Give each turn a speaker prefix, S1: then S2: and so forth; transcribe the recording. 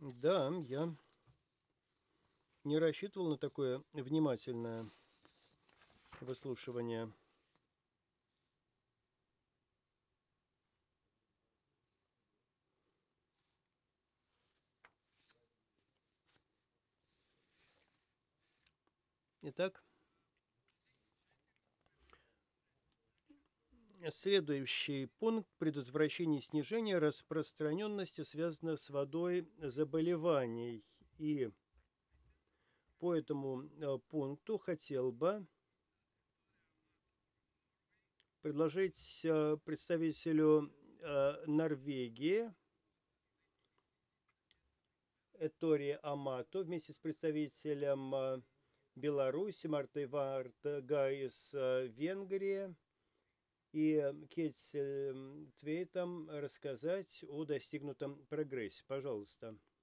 S1: Да, я не рассчитывал на такое внимательное выслушивание. Итак, следующий пункт — предотвращение снижения распространенности, связанных с водой заболеваний. И по этому пункту хотел бы предложить представителю Норвегии Ettore Amato вместе с представителем Беларуси Мартой Вартга из Венгрии и Кетель Твейтом рассказать о достигнутом прогрессе. Пожалуйста.